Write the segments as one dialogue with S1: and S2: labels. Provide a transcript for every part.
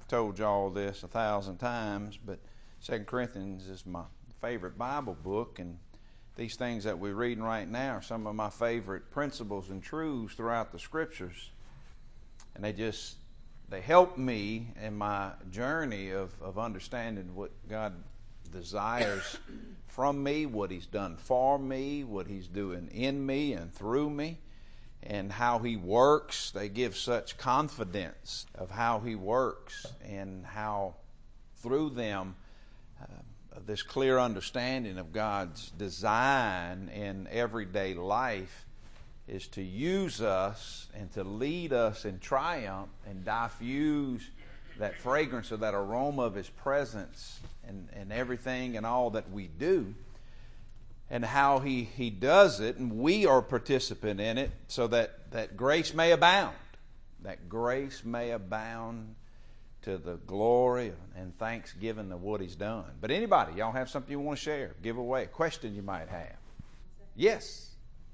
S1: told y'all this 1,000 times, but 2 Corinthians is my favorite Bible book, and these things that we're reading right now are some of my favorite principles and truths throughout the Scriptures. And they help me in my journey of understanding what God desires from me, what He's done for me, what He's doing in me and through me, and how He works. They give such confidence of how He works and how through them this clear understanding of God's design in everyday life is to use us and to lead us in triumph and diffuse that fragrance or that aroma of His presence and everything and all that we do, and how He does it, and we are participant in it, so that grace may abound. That grace may abound to the glory and thanksgiving of what He's done. But anybody, y'all have something you want to share, give away, a question you might have? Yes.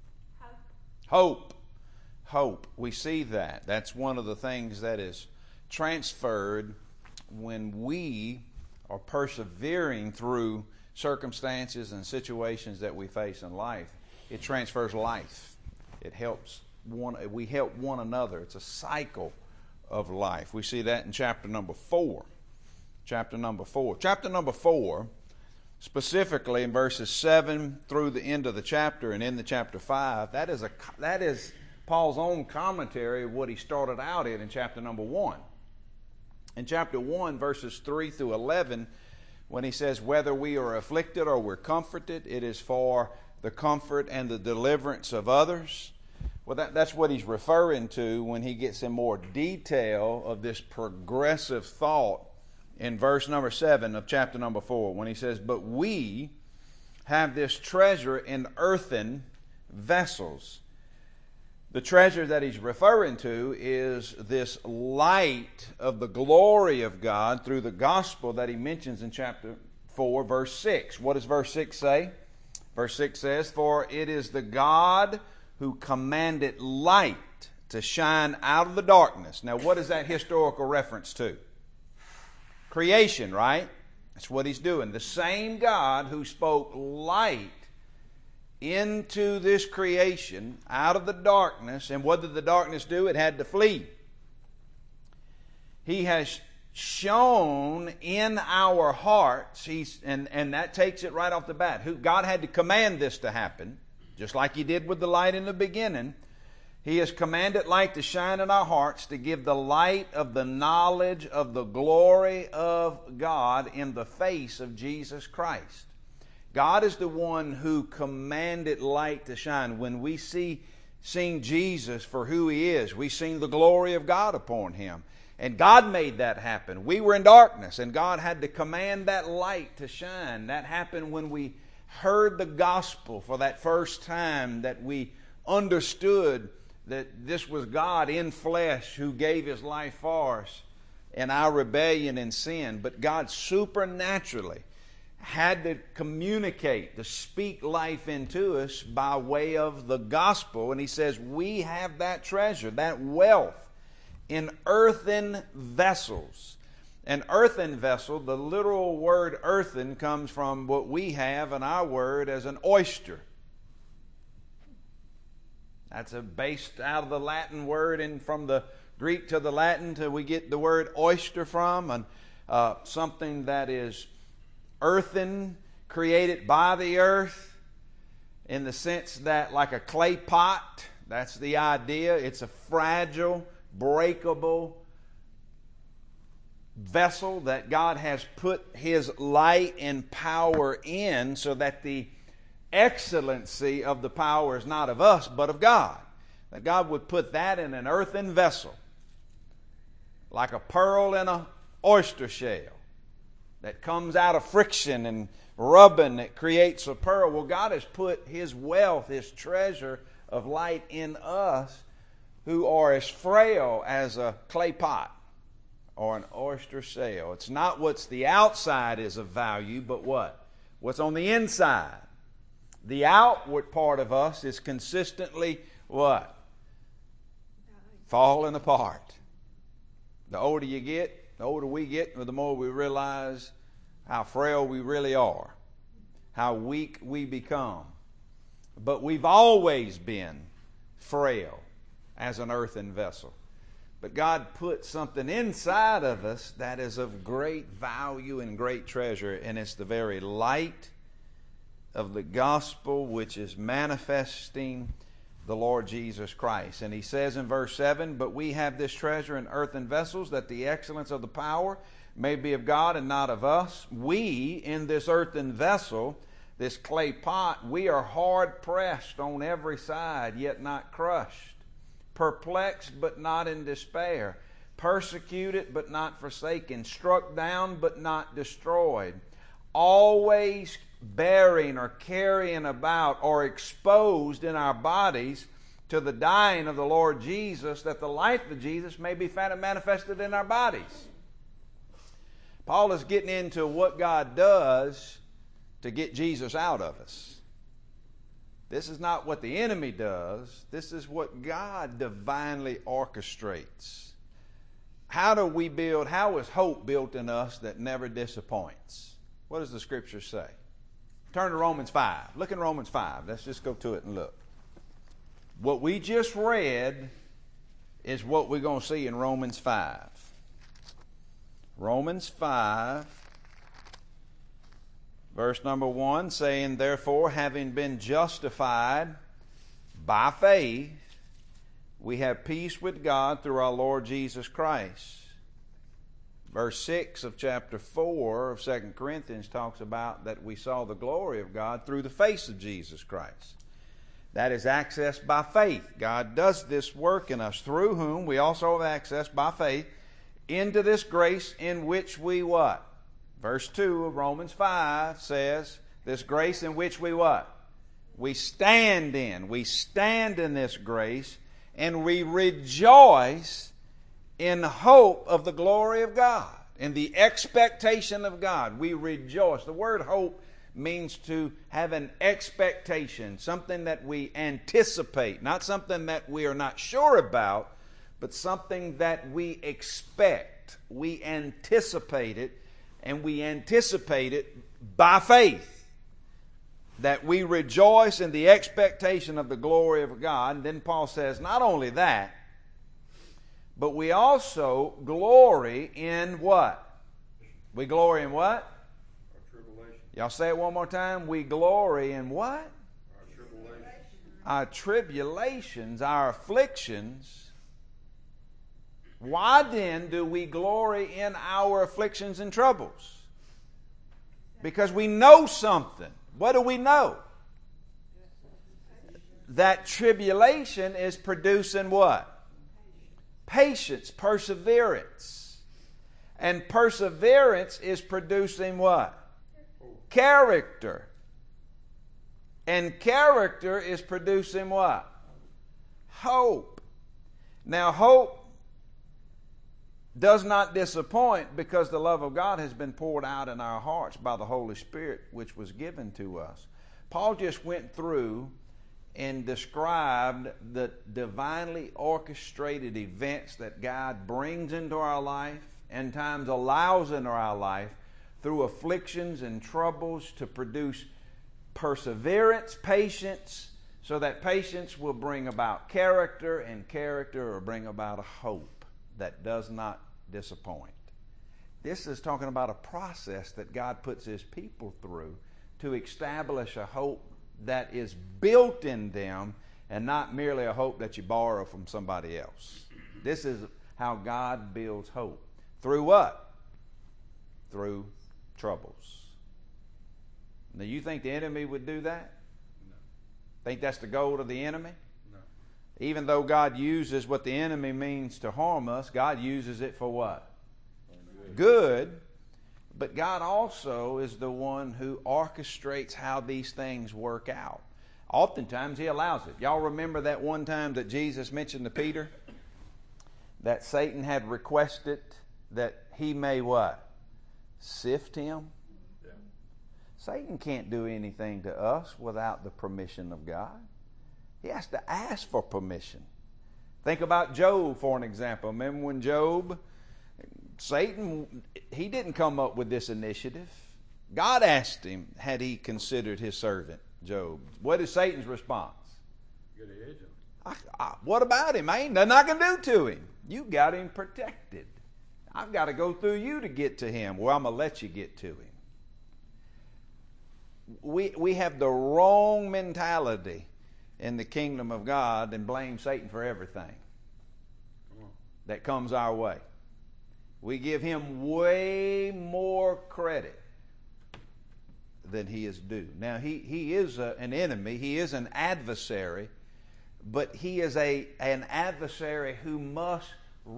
S1: Hope. Hope. We see that. That's one of the things that is transferred when we are persevering through circumstances and situations that we face in life. It transfers life. It helps we help one another. It's a cycle of life. We see that in chapter number 4. Chapter number 4, specifically in verses 7 through the end of the chapter and in the chapter 5, that is Paul's own commentary of what he started out in chapter number 1. In chapter 1, verses 3 through 11, when he says, whether we are afflicted or we're comforted, it is for the comfort and the deliverance of others. Well, that's what he's referring to when he gets in more detail of this progressive thought in verse number 7 of chapter number 4, when he says, but we have this treasure in earthen vessels. The treasure that he's referring to is this light of the glory of God through the gospel that he mentions in chapter 4, verse 6. What does verse 6 say? Verse 6 says, for it is the God who commanded light to shine out of the darkness. Now, what is that historical reference to? Creation, right? That's what he's doing. The same God who spoke light into this creation out of the darkness, and what did the darkness do? It had to flee. He has shown in our hearts, and that takes it right off the bat. God had to command this to happen, just like He did with the light in the beginning. He has commanded light to shine in our hearts to give the light of the knowledge of the glory of God in the face of Jesus Christ. God is the one who commanded light to shine. When we seen Jesus for who He is, we seen the glory of God upon Him. And God made that happen. We were in darkness, and God had to command that light to shine. That happened when we heard the gospel for that first time, that we understood that this was God in flesh who gave His life for us in our rebellion and sin. But God supernaturally had to communicate, to speak life into us by way of the gospel. And He says we have that treasure, that wealth, in earthen vessels. An earthen vessel, the literal word earthen comes from what we have in our word as an oyster. That's based out of the Latin word, and from the Greek to the Latin we get the word oyster from, and something that is earthen, created by the earth, in the sense that like a clay pot, that's the idea. It's a fragile, breakable vessel that God has put His light and power in, so that the excellency of the power is not of us but of God. That God would put that in an earthen vessel, like a pearl in an oyster shell that comes out of friction and rubbing that creates a pearl. Well, God has put His wealth, His treasure of light in us, who are as frail as a clay pot or an oyster shell. It's not what's the outside is of value, but what's on the inside. The outward part of us is consistently what? Falling apart. The older you get, The older we get, the more we realize how frail we really are, how weak we become. But we've always been frail as an earthen vessel. But God put something inside of us that is of great value and great treasure, and it's the very light of the gospel, which is manifesting the Lord Jesus Christ. And he says in verse 7, "But we have this treasure in earthen vessels, that the excellence of the power may be of God and not of us." We, in this earthen vessel, this clay pot, we are hard pressed on every side, yet not crushed. Perplexed, but not in despair. Persecuted, but not forsaken. Struck down, but not destroyed. Always bearing or carrying about or exposed in our bodies to the dying of the Lord Jesus, that the life of Jesus may be found and manifested in our bodies. Paul is getting into what God does to get Jesus out of us. This is not what the enemy does. This is what God divinely orchestrates. How is hope built in us that never disappoints? What does the Scripture say? Turn to Romans 5. Look in Romans 5. Let's just go to it and look. What we just read is what we're going to see in Romans 5. Romans 5. Verse number 1, saying, "Therefore, having been justified by faith, we have peace with God through our Lord Jesus Christ." Verse 6 of chapter 4 of 2 Corinthians talks about that we saw the glory of God through the face of Jesus Christ. That is accessed by faith. God does this work in us, through whom we also have access by faith into this grace in which we what? Verse 2 of Romans 5 says, this grace in which we what? We stand in. We stand in this grace, and we rejoice in hope of the glory of God, in the expectation of God. We rejoice. The word hope means to have an expectation, something that we anticipate, not something that we are not sure about, but something that we expect. We anticipate it. And we anticipate it by faith, that we rejoice in the expectation of the glory of God. And then Paul says, not only that, but we also glory in what? We glory in what?
S2: Our tribulation.
S1: Y'all say it one more time. We glory in what?
S2: Our tribulation.
S1: Our tribulations, our afflictions. Why then do we glory in our afflictions and troubles? Because we know something. What do we know? That tribulation is producing what? Patience, perseverance. And perseverance is producing what? Character. And character is producing what? Hope. Now, hope does not disappoint, because the love of God has been poured out in our hearts by the Holy Spirit, which was given to us. Paul just went through and described the divinely orchestrated events that God brings into our life and times allows into our life through afflictions and troubles to produce perseverance, patience, so that patience will bring about character, and character will bring about a hope that does not disappoint. This is talking about a process that God puts His people through to establish a hope that is built in them, and not merely a hope that you borrow from somebody else. This is how God builds hope. Through what? Through troubles. Now, you think the enemy would do that?
S2: No.
S1: Think that's the goal of the enemy?
S2: No.
S1: Even though God uses what the enemy means to harm us, God uses it for what? Good. But God also is the one who orchestrates how these things work out. Oftentimes He allows it. Y'all remember that one time that Jesus mentioned to Peter that Satan had requested that he may what? Sift him?
S2: Yeah.
S1: Satan can't do anything to us without the permission of God. He has to ask for permission. Think about Job for an example. Remember when Job Satan, he didn't come up with this initiative. God asked him, had he considered his servant Job. What is Satan's response?
S2: Get an edge on him.
S1: What about him? I ain't nothing I can do to him. You got him protected. I've got to go through you to get to him. Well, I'm going to let you get to him. We have the wrong mentality in the kingdom of God and blame Satan for everything that comes our way. We give him way more credit than he is due. Now, he is an enemy. He is an adversary. But he is an adversary who must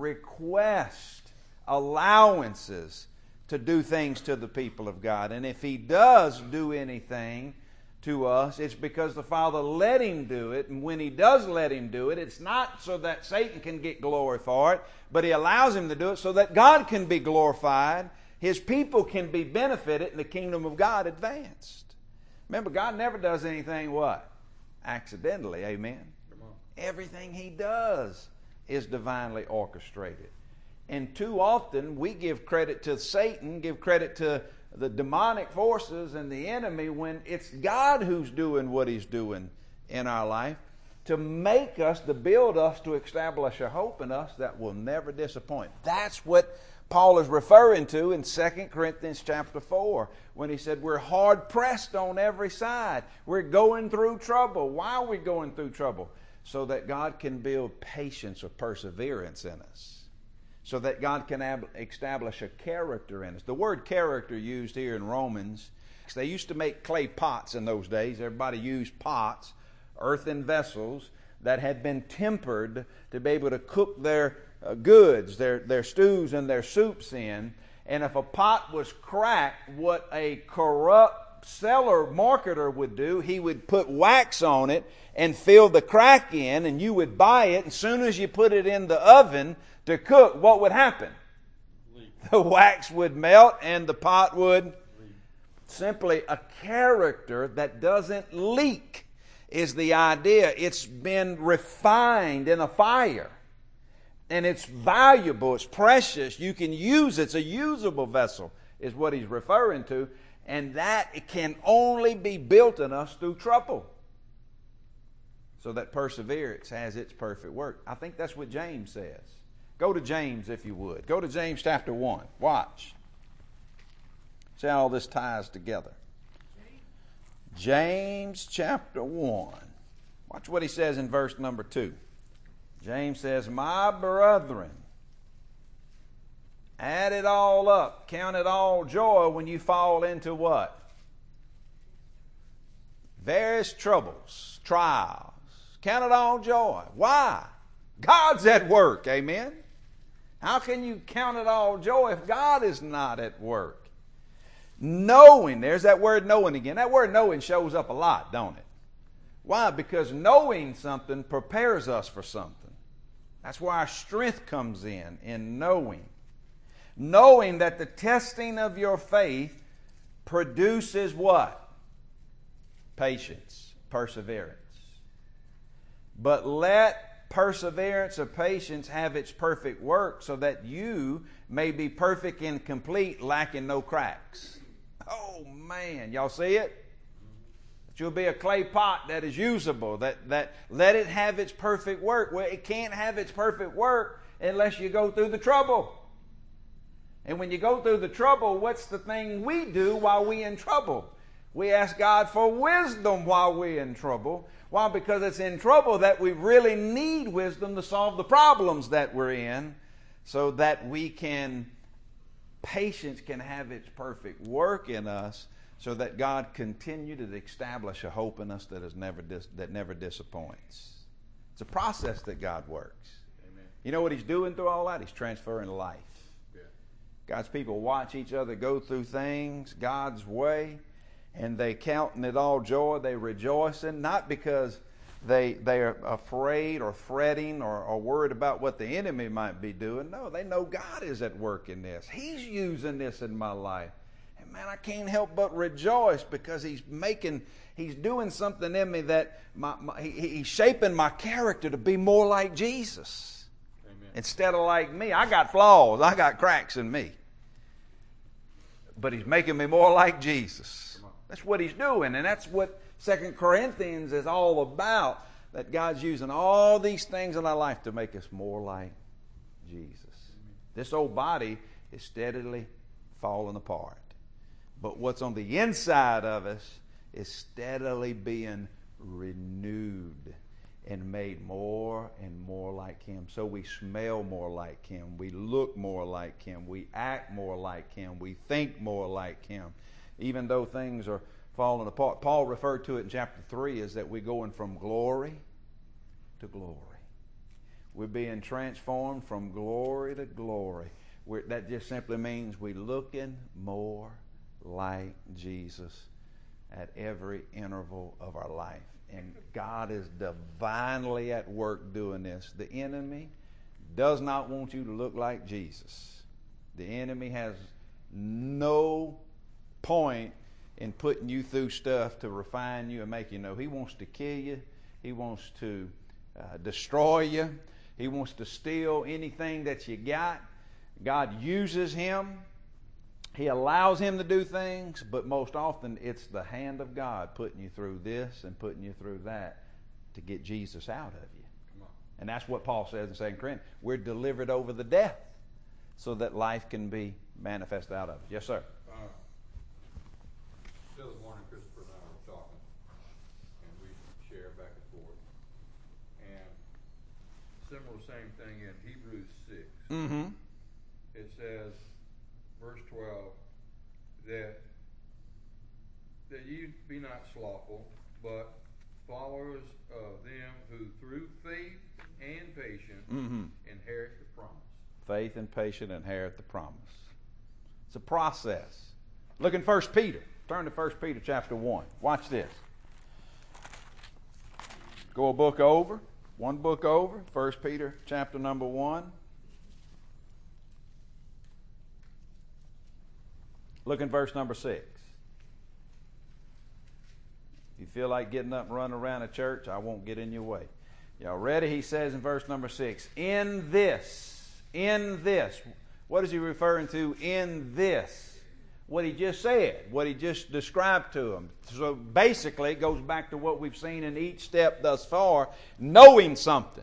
S1: request allowances to do things to the people of God. And if he does do anything to us, it's because the Father let him do it. And when he does let him do it, it's not so that Satan can get glory for it, but he allows him to do it so that God can be glorified, his people can be benefited, and the kingdom of God advanced. Remember, God never does anything what? Accidentally, amen? Everything he does is divinely orchestrated. And too often we give credit to Satan, give credit to the demonic forces and the enemy when it's God who's doing what he's doing in our life to make us, to build us, to establish a hope in us that will never disappoint. That's what Paul is referring to in 2 Corinthians chapter 4 when he said we're hard pressed on every side. We're going through trouble. Why are we going through trouble? So that God can build patience or perseverance in us. So that God can establish a character in us. The word character used here in Romans, they used to make clay pots in those days. Everybody used pots, earthen vessels that had been tempered to be able to cook their goods, their stews and their soups in. And if a pot was cracked, what a corrupt marketer would do, he would put wax on it and fill the crack in, and you would buy it. And as soon as you put it in the oven to cook, what would happen? The wax would melt and the pot would simply a character that doesn't leak is the idea. It's been refined in a fire. And it's valuable, it's precious. You can use it. It's a usable vessel is what he's referring to. And that it can only be built in us through trouble. So that perseverance has its perfect work. I think that's what James says. Go to James if you would. Go to James chapter 1. Watch. See how all this ties together. James chapter 1. Watch what he says in verse number 2. James says, my brethren, add it all up. Count it all joy when you fall into what? Various troubles, trials. Count it all joy. Why? God's at work. Amen? How can you count it all joy if God is not at work? Knowing. There's that word knowing again. That word knowing shows up a lot, don't it? Why? Because knowing something prepares us for something. That's where our strength comes in knowing. Knowing that the testing of your faith produces what? Patience, perseverance. But let perseverance or patience have its perfect work so that you may be perfect and complete, lacking no cracks. Oh man, y'all see it? That you'll be a clay pot that is usable, that let it have its perfect work. Well, it can't have its perfect work unless you go through the trouble. And when you go through the trouble, what's the thing we do while we're in trouble? We ask God for wisdom while we're in trouble. Why? Because it's in trouble that we really need wisdom to solve the problems that we're in so that patience can have its perfect work in us so that God continue to establish a hope in us that never disappoints. It's a process that God works. Amen. You know what He's doing through all that? He's transferring life. Yeah. God's people watch each other go through things God's way, and they counting it all joy. They rejoicing, not because they are afraid or fretting or worried about what the enemy might be doing. No, they know God is at work in this. He's using this in my life. And man, I can't help but rejoice because He's doing something in me that He's shaping my character to be more like Jesus. Amen. Instead of like me, I got flaws. I got cracks in me. But he's making me more like Jesus. That's what he's doing. And that's what 2 Corinthians is all about. That God's using all these things in our life to make us more like Jesus. This old body is steadily falling apart. But what's on the inside of us is steadily being renewed and made more and more like Him. So we smell more like Him. We look more like Him. We act more like Him. We think more like Him. Even though things are falling apart. Paul referred to it in chapter 3 as that we're going from glory to glory. We're being transformed from glory to glory. That just simply means we're looking more like Jesus at every interval of our life. And God is divinely at work doing this. The enemy does not want you to look like Jesus. The enemy has no point in putting you through stuff to refine you and make you know. He wants to kill you. He wants to destroy you. He wants to steal anything that you got. God uses him. He allows him to do things, but most often it's the hand of God putting you through this and putting you through that to get Jesus out of you. And that's what Paul says in 2 Corinthians. We're delivered over the death so that life can be manifested out of it. Yes, sir.
S2: Still this morning, Christopher and I were talking, and we share back and forth. And similar same thing in Hebrews 6.
S1: Mm-hmm.
S2: It says, verse 12, that ye be not slothful, but followers of them who through faith and patience inherit the promise.
S1: Faith and patience inherit the promise. It's a process. Look in 1 Peter. Turn to 1 Peter chapter 1. Watch this. Go a book over. One book over. 1 Peter chapter number 1. Look in verse number 6. If you feel like getting up and running around a church, I won't get in your way. Y'all ready? He says in verse number 6, in this. What is he referring to in this? What he just said, what he just described to them. So basically it goes back to what we've seen in each step thus far, knowing something.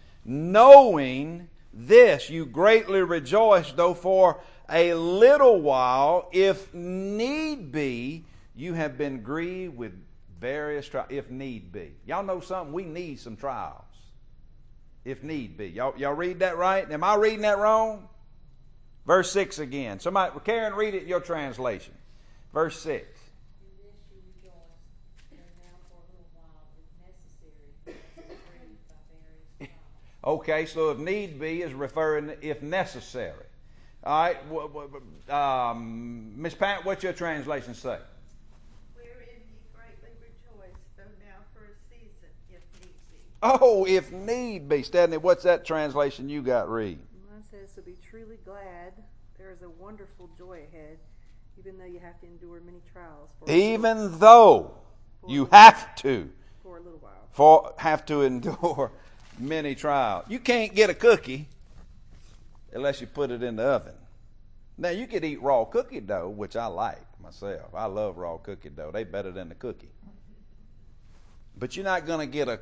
S1: Knowing this, you greatly rejoice, though for a little while, if need be, you have been grieved with various trials. If need be. Y'all know something? We need some trials. If need be. Y'all read that right? Am I reading that wrong? Verse 6 again. Somebody, Karen, read it in your translation. Verse 6.
S3: In this you rejoice, though now for a little while, if necessary, you have been grieved by various trials.
S1: Okay, so if need be is referring to if necessary. All right, Miss Pat, what's your translation say?
S4: Wherein ye greatly rejoice, though now for a season, if need be.
S1: Oh, if need be. Stanley, what's that translation you got read?
S5: Mine says to be truly glad. There is a wonderful joy ahead, even though you have to endure many trials.
S1: Even though you have to.
S5: For a little while.
S1: Have to endure many trials. You can't get a cookie unless you put it in the oven. Now, you could eat raw cookie dough, which I like myself. I love raw cookie dough. They better than the cookie. But you're not going to get a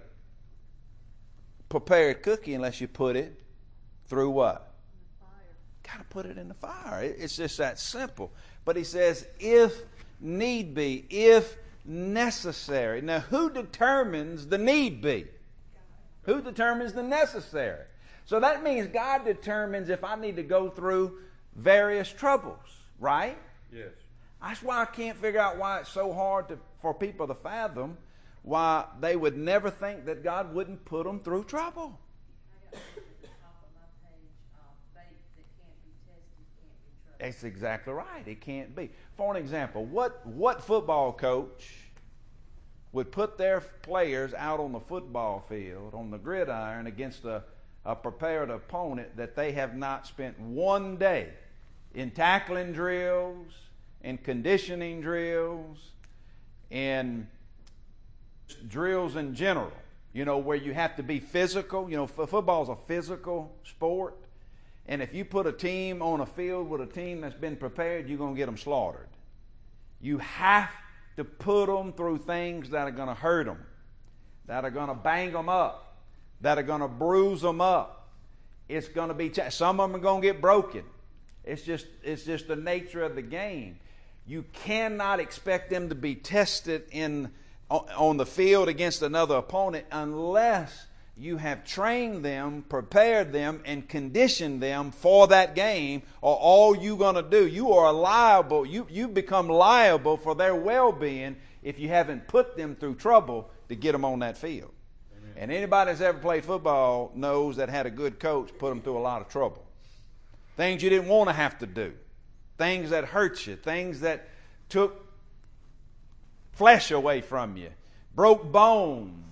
S1: prepared cookie unless you put it through what? Got to put it in the fire. It's just that simple. But he says, if need be, if necessary. Now, who determines the need be? Who determines the necessary? So that means God determines if I need to go through various troubles, right?
S2: Yes.
S1: That's why I can't figure out why it's so hard for people to fathom why they would never think that God wouldn't put them through trouble.
S3: I got at the top of my page, faith that can't be tested, can't be trusted.
S1: That's exactly right. It can't be. For an example, what football coach would put their players out on the football field, on the gridiron, against a prepared opponent that they have not spent one day in tackling drills, in conditioning drills, in drills in general, where you have to be physical. Football's a physical sport. And if you put a team on a field with a team that's been prepared, you're going to get them slaughtered. You have to put them through things that are going to hurt them, that are going to bang them up, that are going to bruise them up. It's going to be, some of them are going to get broken. It's just the nature of the game. You cannot expect them to be tested on the field against another opponent unless you have trained them, prepared them, and conditioned them for that game, or all you're going to do. You are liable. You become liable for their well-being if you haven't put them through trouble to get them on that field. Amen. And anybody that's ever played football knows that had a good coach put them through a lot of trouble. Things you didn't want to have to do. Things that hurt you. Things that took flesh away from you. Broke bones.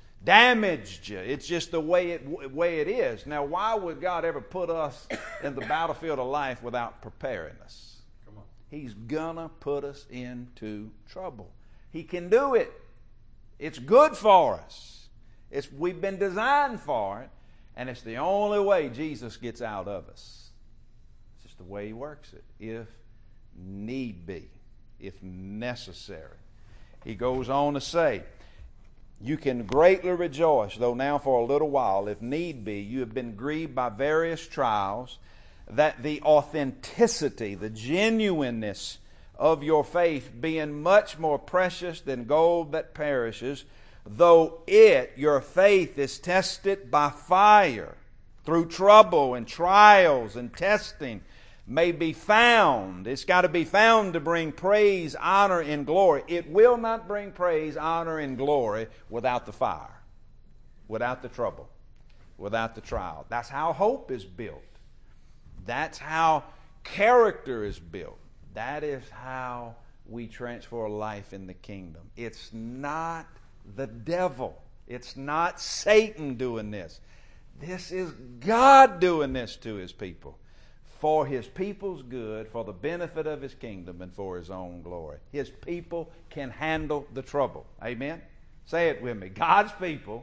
S1: Damaged you. It's just the way it is. Now, why would God ever put us in the battlefield of life without preparing us?
S2: Come on.
S1: He's gonna put us into trouble. He can do it. It's good for us. We've been designed for it, and it's the only way Jesus gets out of us. It's just the way He works it. If need be, if necessary. He goes on to say, you can greatly rejoice, though now for a little while, if need be, you have been grieved by various trials, that the authenticity, the genuineness of your faith, being much more precious than gold that perishes, though your faith is tested by fire, through trouble and trials and testing, may be found. It's got to be found to bring praise, honor, and glory. It will not bring praise, honor, and glory without the fire, without the trouble, without the trial. That's how hope is built. That's how character is built. That is how we transfer life in the kingdom. It's not the devil. It's not Satan doing this. This is God doing this to His people. For His people's good, for the benefit of His kingdom, and for His own glory. His people can handle the trouble. Amen? Say it with me. God's people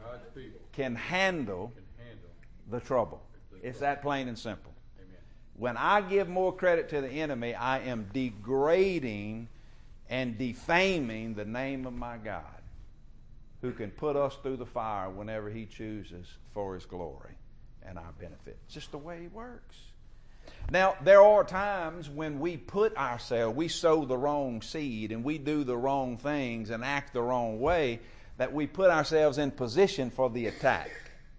S1: can handle the trouble. It's that plain and simple.
S2: Amen.
S1: When I give more credit to the enemy, I am degrading and defaming the name of my God, who can put us through the fire whenever He chooses for His glory and our benefit. It's just the way He works. Now, there are times when we sow the wrong seed and we do the wrong things and act the wrong way, that we put ourselves in position for the attack.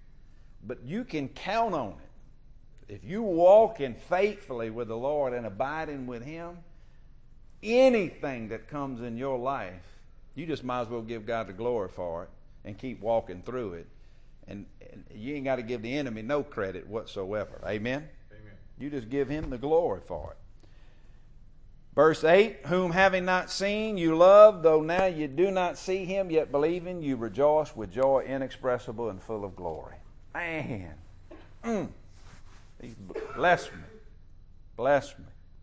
S1: But you can count on it. If you walk in faithfully with the Lord and abiding with Him, anything that comes in your life, you just might as well give God the glory for it and keep walking through it. And you ain't got to give the enemy no credit whatsoever. Amen? You just give Him the glory for it. Verse 8, whom having not seen you love, though now you do not see Him, yet believing you rejoice with joy inexpressible and full of glory. Man. Bless me. Bless me.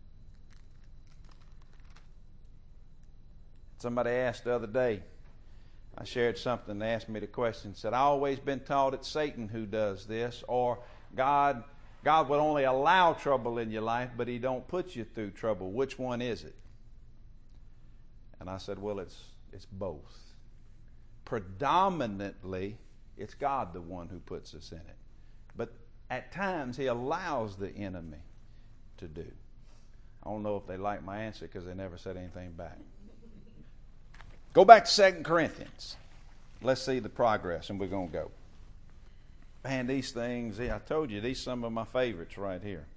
S1: Somebody asked the other day, I shared something, they asked me the question, said, I've always been taught it's Satan who does this, or God would only allow trouble in your life, but He don't put you through trouble. Which one is it? And I said, well, it's both. Predominantly, it's God the one who puts us in it. But at times, He allows the enemy to do. I don't know if they like my answer because they never said anything back. Go back to 2 Corinthians. Let's see the progress, and we're going to go. Man, these things, I told you, these are some of my favorites right here.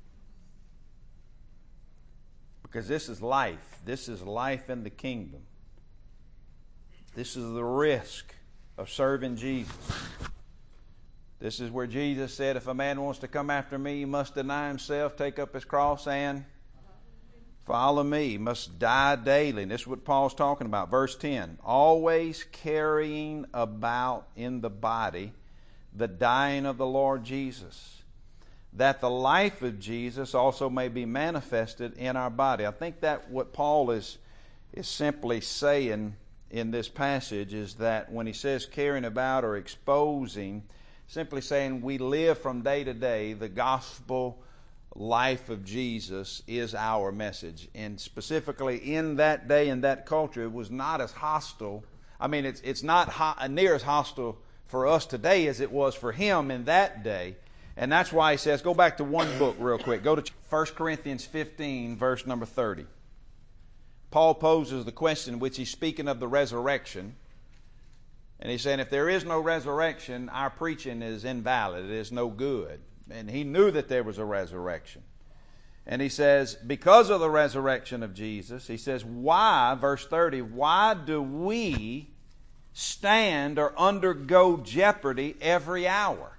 S1: Because this is life. This is life in the kingdom. This is the risk of serving Jesus. This is where Jesus said, if a man wants to come after me, he must deny himself, take up his cross, and follow me. He must die daily. And this is what Paul's talking about. Verse 10, always carrying about in the body the dying of the Lord Jesus, that the life of Jesus also may be manifested in our body. I think that what Paul is simply saying in this passage is that when he says carrying about or exposing, simply saying we live from day to day, the gospel life of Jesus is our message. And specifically in that day and that culture, it was not as hostile. I mean, it's not near as hostile for us today as it was for him in that day. And that's why he says, go back to one book real quick. Go to 1 Corinthians 15, verse number 30. Paul poses the question, which he's speaking of the resurrection. And he's saying, if there is no resurrection, our preaching is invalid. It is no good. And he knew that there was a resurrection. And he says, because of the resurrection of Jesus, he says, why, verse 30, why do we stand or undergo jeopardy every hour?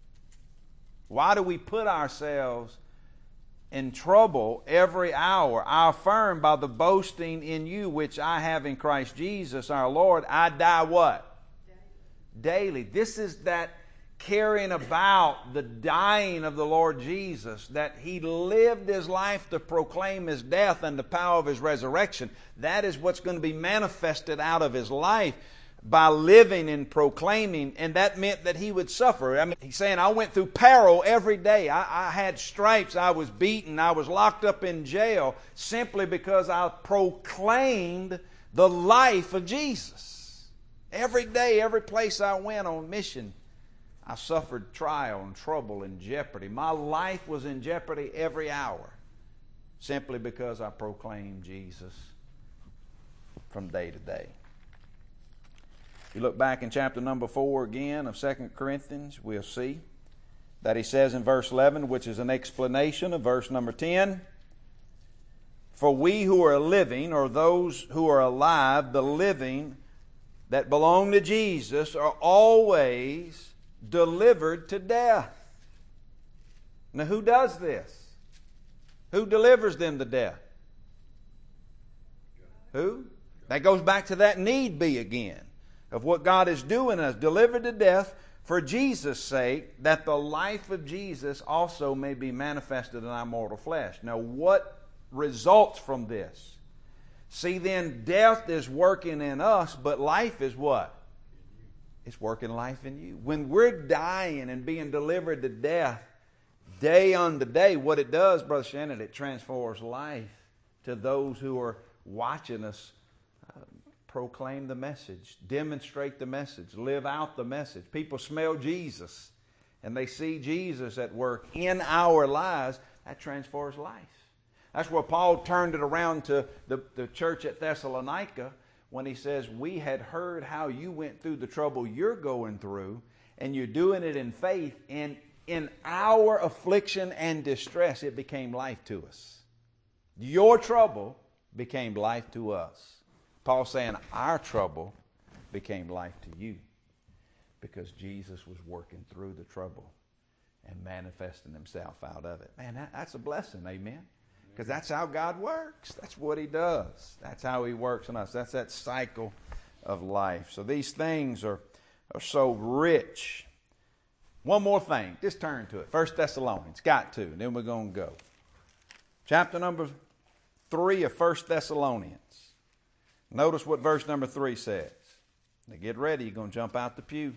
S1: Why do we put ourselves in trouble every hour? I affirm by the boasting in you which I have in Christ Jesus our Lord, I die what? Daily. This is that carrying about the dying of the Lord Jesus, that he lived his life to proclaim his death and the power of his resurrection. That is what's going to be manifested out of his life by living and proclaiming, and that meant that he would suffer. I mean, he's saying, I went through peril every day. I had stripes, I was beaten, I was locked up in jail simply because I proclaimed the life of Jesus. Every day, every place I went on mission, I suffered trial and trouble and jeopardy. My life was in jeopardy every hour simply because I proclaimed Jesus from day to day. If you look back in chapter number 4 again of 2 Corinthians, we'll see that he says in verse 11, which is an explanation of verse number 10, for we who are living, or those who are alive, the living that belong to Jesus, are always delivered to death. Now, who does this? Who delivers them to death? Who? That goes back to that need be again of what God is doing us, delivered to death for Jesus' sake, that the life of Jesus also may be manifested in our mortal flesh. Now, what results from this? See, then, death is working in us, but life is what? It's working life in you. When we're dying and being delivered to death day unto day, what it does, Brother Shannon, it transforms life to those who are watching us proclaim the message, demonstrate the message, live out the message. People smell Jesus and they see Jesus at work in our lives. That transforms life. That's where Paul turned it around to the church at Thessalonica when he says, we had heard how you went through the trouble you're going through, and you're doing it in faith, and in our affliction and distress, it became life to us. Your trouble became life to us. Paul's saying our trouble became life to you because Jesus was working through the trouble and manifesting himself out of it. Man, that's a blessing, amen? Because that's how God works. That's what he does. That's how he works in us. That's that cycle of life. So these things are so rich. One more thing. Just turn to it. 1 Thessalonians. Got to. Then we're going to go. Chapter number 3 of 1 Thessalonians. Notice what verse number 3 says. Now get ready. You're going to jump out the pew.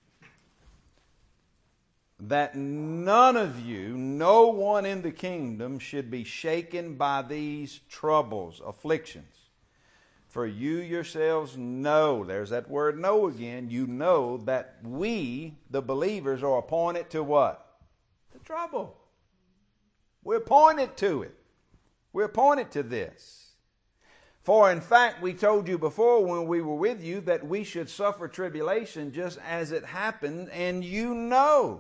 S1: That none of you, no one in the kingdom, should be shaken by these troubles, afflictions. For you yourselves know, there's that word know again, you know that we, the believers, are appointed to what? The trouble. We're appointed to it. We're appointed to this. For in fact, we told you before when we were with you that we should suffer tribulation just as it happened, and you know.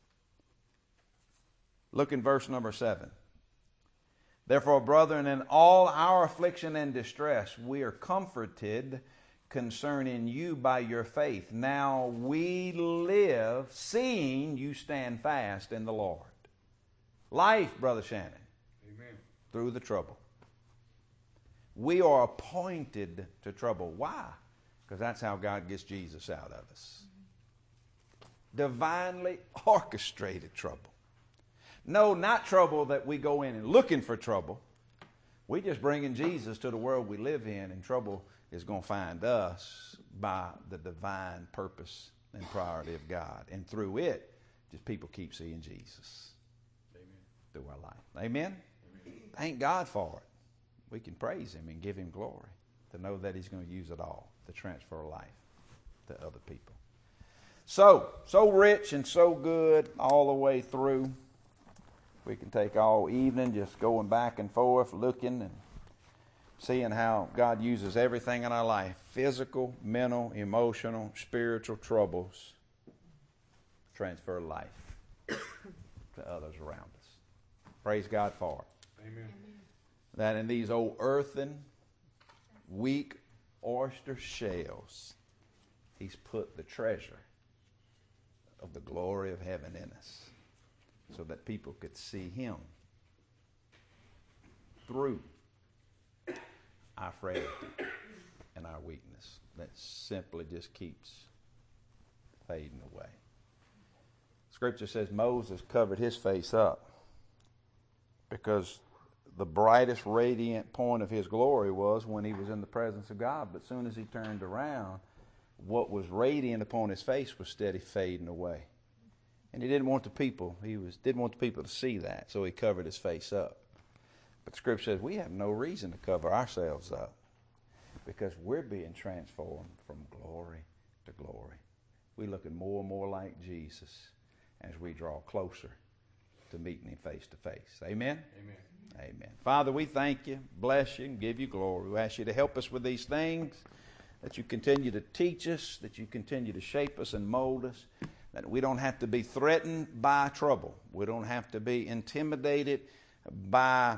S1: Look in verse number 7. Therefore, brethren, in all our affliction and distress, we are comforted concerning you by your faith. Now we live, seeing you stand fast in the Lord. Life, Brother Shannon.
S2: Amen.
S1: Through the trouble. We are appointed to trouble. Why? Because that's how God gets Jesus out of us. Divinely orchestrated trouble. No, not trouble that we go in and looking for trouble, We just bringing Jesus to the world we live in, and trouble is going to find us by the divine purpose and priority of God. And through it, just people keep seeing Jesus.
S2: Amen.
S1: Through our life. Amen? Amen? Thank God for it. We can praise Him and give Him glory to know that He's going to use it all to transfer life to other people. So rich and so good all the way through. We can take all evening just going back and forth, looking and seeing how God uses everything in our life, physical, mental, emotional, spiritual troubles, transfer life to others around us. Praise God for it.
S2: Amen.
S1: That in these old earthen, weak oyster shells, He's put the treasure of the glory of heaven in us, so that people could see Him through our frailty and our weakness. That simply just keeps fading away. Scripture says Moses covered his face up because the brightest radiant point of his glory was when he was in the presence of God. But as soon as he turned around, what was radiant upon his face was steady fading away. And he didn't want the people, didn't want the people to see that, so he covered his face up. But Scripture says we have no reason to cover ourselves up because we're being transformed from glory to glory. We're looking more and more like Jesus as we draw closer to meeting Him face to face. Amen?
S2: Amen.
S1: Amen. Father, we thank You, bless You, and give You glory. We ask You to help us with these things, that You continue to teach us, that You continue to shape us and mold us, that we don't have to be threatened by trouble. We don't have to be intimidated by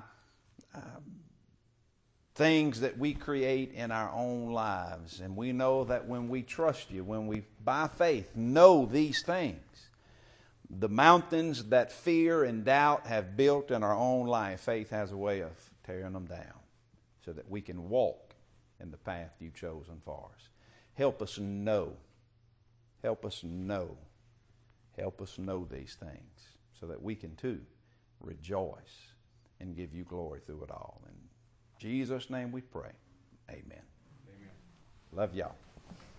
S1: things that we create in our own lives. And we know that when we trust You, when we, by faith, know these things, the mountains that fear and doubt have built in our own life, faith has a way of tearing them down so that we can walk in the path You've chosen for us. Help us know. Help us know. Help us know these things so that we can too rejoice and give You glory through it all. In Jesus' name we pray. Amen.
S2: Amen.
S1: Love y'all.